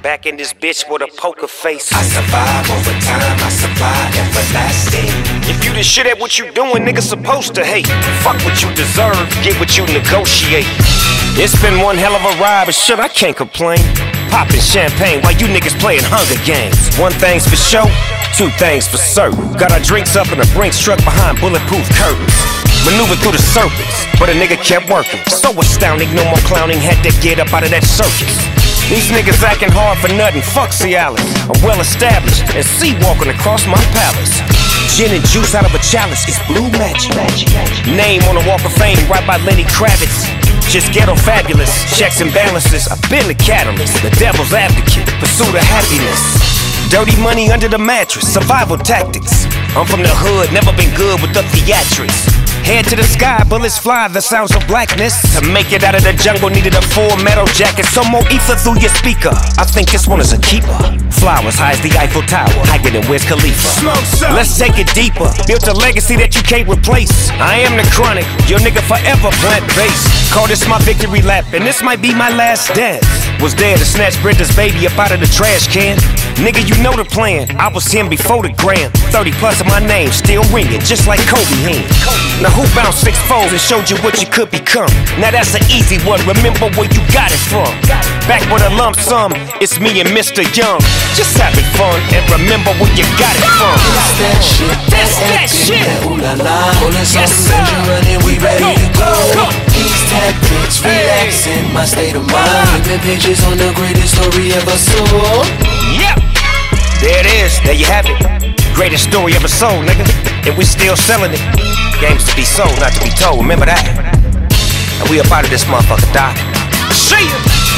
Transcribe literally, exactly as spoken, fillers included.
Back in this bitch with a poker face. I survive over time, I survive everlasting. If you the shit at what you doing, niggas supposed to hate. Fuck what you deserve, get what you negotiate. It's been one hell of a ride, but shit, I can't complain. Popping champagne while you niggas playing Hunger Games. One thing's for sure, two things for certain. Got our drinks up and a Brinks truck behind bulletproof curtains. Maneuver through the serpents, but a nigga kept working. So astounding, no more clowning, had to get up out of that circus. These niggas acting hard for nothing, fuck Cialis. I'm well established, and C walking across my palace. Gin and juice out of a chalice, it's blue magic. Name on the Walk of Fame, right by Lenny Kravitz. Just ghetto fabulous, checks and balances. I've been the catalyst, the devil's advocate, pursuit of happiness. Dirty money under the mattress, survival tactics. I'm from the hood, never been good with the theatrics. Head to the sky, bullets fly, the sounds of blackness. To make it out of the jungle, needed a full metal jacket. Some more ether through your speaker. I think this one is a keeper. Flowers high as the Eiffel Tower, higher than Wiz Khalifa. Let's take it deeper. Built a legacy that you can't replace. I am the chronic, your nigga forever plant-based. Call this my victory lap, and this might be my last dance. Was there to snatch Brenda's baby up out of the trash can. Nigga, you know the plan. I was him before the gram. thirty plus of my name, still ringing, just like Kobe hand. Now who bounced six foes and showed you what you could become? Now that's an easy one, remember where you got it from. Back with a lump sum, it's me and Mister Young. Just having fun and remember where you got it from. That's that shit, That's that shit. that ooh la la. Pulling Yes, something sir. major and we ready to go. Go. These tactics, relaxing my state of mind. Flipping pages on the greatest story ever sold. Yep, there it is, there you have it. Greatest story ever sold, nigga. And we still selling it. Games to be sold, not to be told, remember that. And we up out of this motherfucker, Doc. See ya!